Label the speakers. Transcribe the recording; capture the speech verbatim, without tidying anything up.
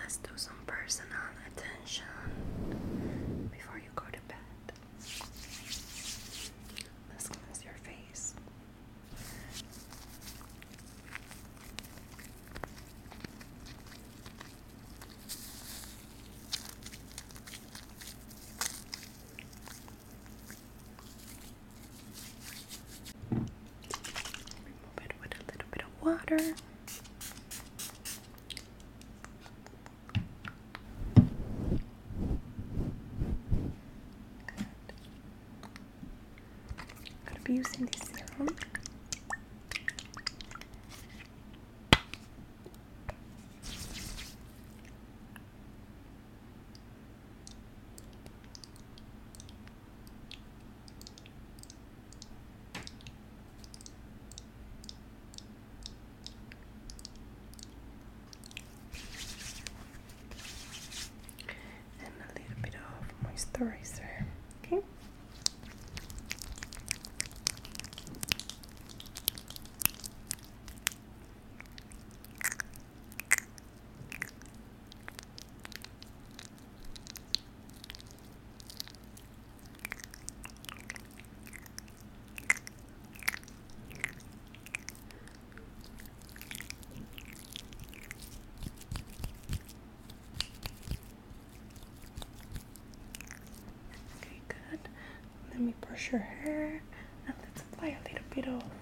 Speaker 1: let's do some personal attention before you go to bed. Let's cleanse your face. Remove it with a little bit of water. I'm gonna be using this serum. And a little bit of moisturizer. Okay. Okay, good. Let me brush your hair and let's apply a little bit of